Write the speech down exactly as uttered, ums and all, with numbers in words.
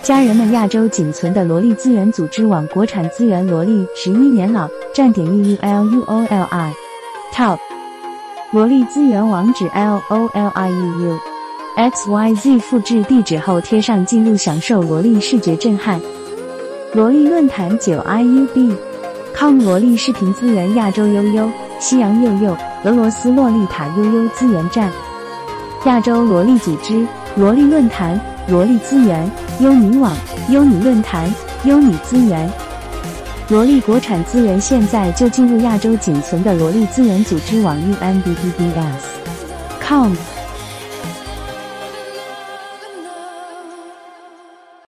家人们，亚洲仅存的萝莉资源组织网国产资源萝莉十一年老，站点 U U L U O L I Top 萝莉资源网址 L O L I E U X Y Z 复制地址后贴上进入，享受萝莉视觉震撼。萝莉论坛 九 I U B com 萝莉视频资源亚洲悠悠、西洋幼幼、俄罗斯洛丽塔悠悠资源站。亚洲萝莉组织、萝莉论坛、萝莉资源、优你网、优你论坛、优你资源。萝莉国产资源，现在就进入亚洲仅存的萝莉资源组织网 U N B B B S 点 com。